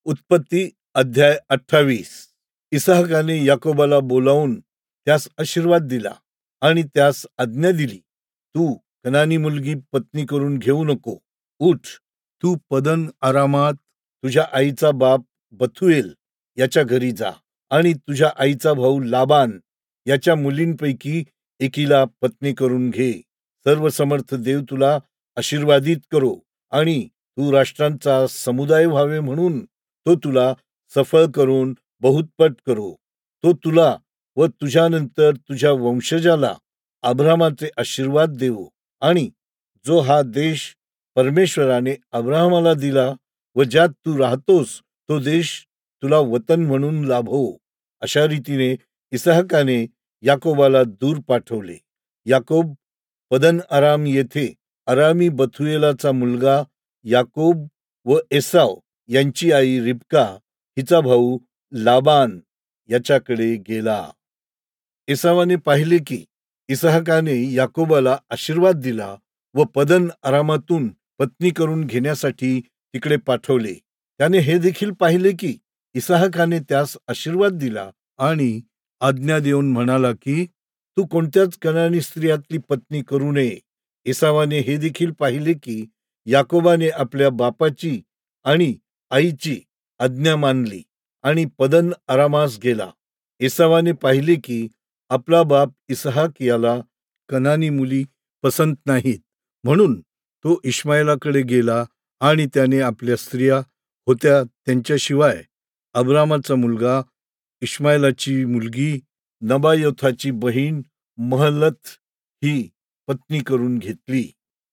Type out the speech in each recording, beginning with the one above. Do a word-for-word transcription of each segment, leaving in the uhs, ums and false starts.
उत्पत्ती अध्याय अठ्ठावीस. इसहाकाने याकोबाला बोलावून त्यास आशीर्वाद दिला आणि त्यास आज्ञा दिली, तू कनानी मुलगी पत्नी करून घेऊ नको. उठ, तू पदन आरामात तुझ्या आईचा बाप बथुएल याच्या घरी जा आणि तुझ्या आईचा भाऊ लाबान याच्या मुलींपैकी एकीला पत्नी करून घे. सर्व समर्थ देव तुला आशीर्वादित करो आणि तू राष्ट्रांचा समुदाय व्हावे म्हणून तो तुला सफळ करून बहुतपट करो. तो तुला व तुझ्यानंतर तुझ्या वंशजाला अब्रामाचे आशीर्वाद देवो आणि जो हा देश परमेश्वराने अब्राहमाला दिला व ज्यात तू राहतोस तो देश तुला वतन म्हणून लाभो. अशा रीतीने इसहाकाने याकोबाला दूर पाठवले. याकोब पदन आराम येथे अरामी बथुएलाचा मुलगा याकोब व एसाव यांची आई रिबका हिचा भाऊ लाबान याच्याकडे गेला. एसावाने पाहिले की इसहाकाने याकोबाला आशीर्वाद दिला व पदन आरामातून पत्नी करून घेण्यासाठी तिकडे पाठवले. त्याने हे देखील पाहिले की इसहाकाने त्यास आशीर्वाद दिला आणि आज्ञा देऊन म्हणाला की तू कोणत्याच कनानी स्त्रियातली पत्नी करू नये. एसावाने हे देखील पाहिले की याकोबाने आपल्या बापाची आणि आईची आज्ञा मानली आणि पदन आरामास गेला. एसावाने पाहिले की आपला बाप इसहाक याला कनानी मुली पसंत नाहीत, म्हणून तो इश्माएलाकडे गेला आणि त्याने आपल्या स्त्रिया होत्या त्यांच्याशिवाय अब्रामाचा मुलगा इश्माएलाची मुलगी नबायोथाची बहीण महलत ही पत्नी करून घेतली.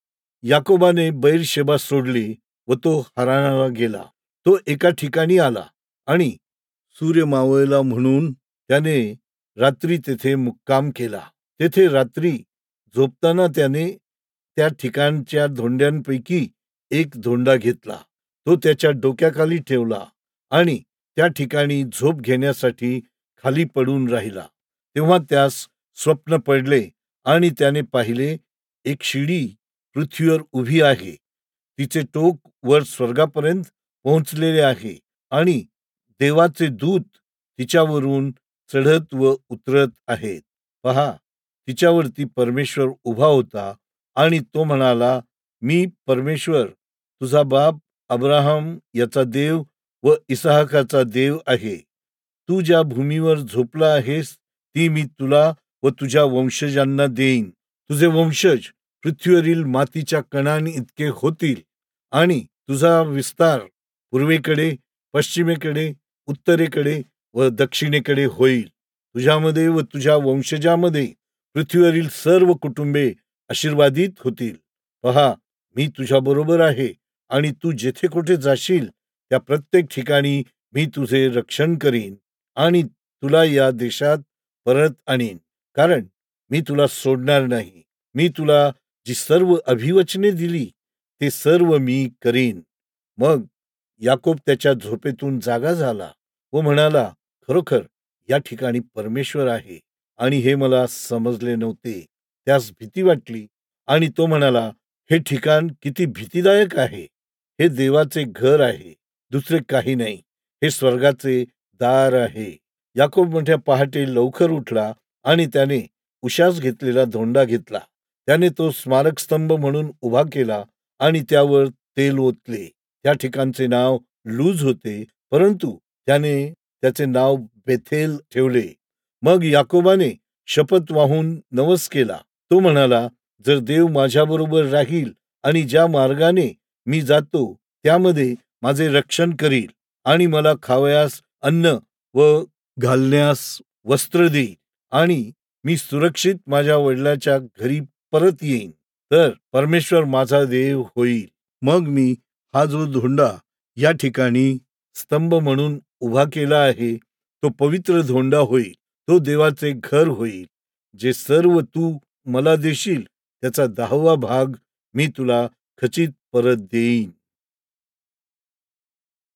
याकोबाने बैरशेबा सोडले व तो हरानाला गेला. तो एका ठिकाणी आला आणि सूर्य मावळला म्हणून त्याने रात्री तेथे मुक्काम केला. तेथे रात्री झोपताना त्याने त्या ठिकाणच्या धोंड्यांपैकी एक धोंडा घेतला. तो त्याच्या डोक्याखाली ठेवला आणि त्या ठिकाणी झोप घेण्यासाठी खाली पडून राहिला. तेव्हा त्यास स्वप्न पडले आणि त्याने पाहिले, एक शिडी पृथ्वीवर उभी आहे. तिचे टोक वर स्वर्गापर्यंत पोहोचलेले आहे आणि देवाचे दूत तिच्यावरून चढत व उतरत आहेत. पहा, तिच्यावरती परमेश्वर उभा होता आणि तो म्हणाला, मी परमेश्वर तुझा बाप अब्राहम याचा देव व इसहाकाचा देव आहे. तू ज्या भूमीवर झोपला आहेस ती मी तुला व तुझ्या वंशजांना देईन. तुझे वंशज पृथ्वीवरील मातीच्या कणांनी इतके होतील आणि तुझा विस्तार पूर्वेकडे, पश्चिमेकडे, उत्तरेकडे व दक्षिणेकडे होईल. तुझ्यामध्ये व तुझ्या वंशजामध्ये पृथ्वीवरील सर्व कुटुंबे आशीर्वादित होतील. पहा, मी तुझ्याबरोबर आहे आणि तू जेथे कुठे जाशील त्या प्रत्येक ठिकाणी मी तुझे रक्षण करीन आणि तुला या देशात परत आणीन, कारण मी तुला सोडणार नाही. मी तुला जी सर्व अभिवचने दिली ते सर्व मी करीन. मग याकोब त्याच्या झोपेतून जागा झाला व म्हणाला, खरोखर या ठिकाणी परमेश्वर आहे आणि हे मला समजले नव्हते. त्यास भीती वाटली आणि तो म्हणाला, हे ठिकाण किती भीतीदायक आहे. हे देवाचे घर आहे, दुसरे काही नाही. हे स्वर्गाचे दार आहे. याकोब मोठ्या पहाटे लवकर उठला आणि त्याने उशास घेतलेला धोंडा घेतला. त्याने तो स्मारक स्तंभ म्हणून उभा केला आणि त्यावर तेल ओतले. त्या ठिकाणचे नाव लूज होते, परंतु त्याने त्याचे नाव बेथेल ठेवले. मग याकोबाने शपथ वाहून नवस केला. तो म्हणाला, जर देव माझ्याबरोबर राहील आणि ज्या मार्गाने मी जातो त्यामध्ये माझे रक्षण करील आणि मला खावयास अन्न व घालण्यास वस्त्र देईल आणि मी सुरक्षित माझ्या वडिलाच्या घरी परत येईन, तर परमेश्वर माझा देव होईल. मग मी हा जो धोंडा या ठिकाणी स्तंभ म्हणून उभा केला आहे तो पवित्र धोंडा होईल. तो देवाचे घर होईल. जे सर्व तू मला देशील त्याचा दहावा भाग मी तुला खचित परत देईन.